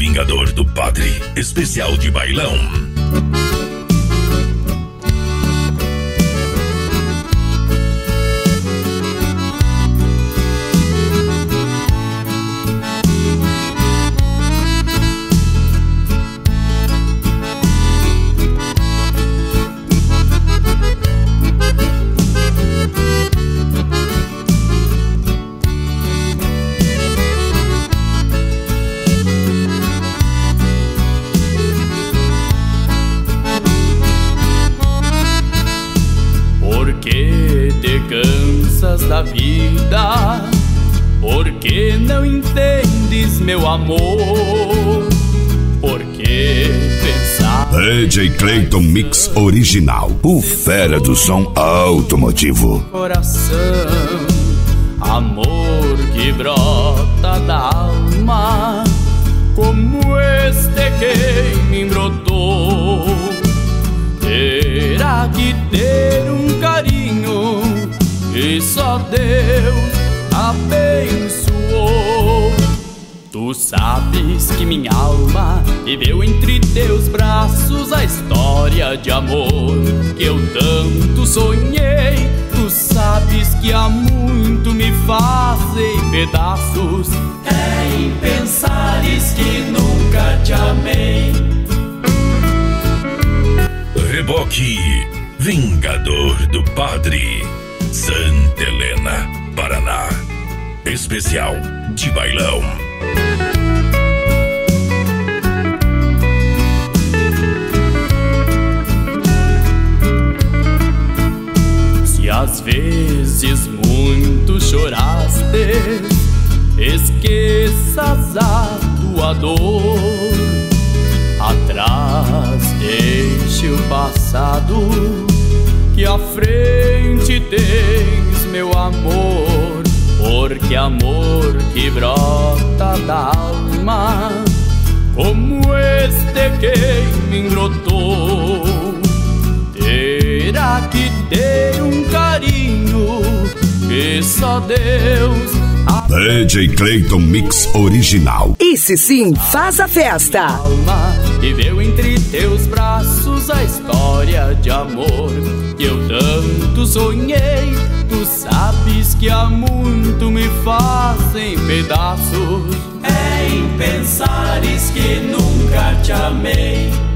Vingador do Padre, especial de bailão. Da vida, porque não entendes meu amor? Porque pensar. DJ Clayton Mix Original, o fera do som automotivo. Coração, amor que brota da alma, como este que me brotou, terá que ter um carinho e só Deus abençoou. Tu sabes que minha alma viveu entre teus braços a história de amor que eu tanto sonhei. Tu sabes que há muito me fazem pedaços. É em pensares que nunca te amei. Reboque Vingador do Padre, Santa Helena, Paraná, especial de bailão. Se às vezes muito choraste, esqueças a tua dor. Atrás deixe o passado, que à frente tens meu amor, porque amor que brota da alma, como este que me brotou, terá que ter um carinho que só Deus. DJ Clayton Mix Original. Esse sim faz a festa. Alma viveu entre teus braços a história de amor que eu tanto sonhei. Tu sabes que há muito me fazem pedaços. É em pensares que nunca te amei.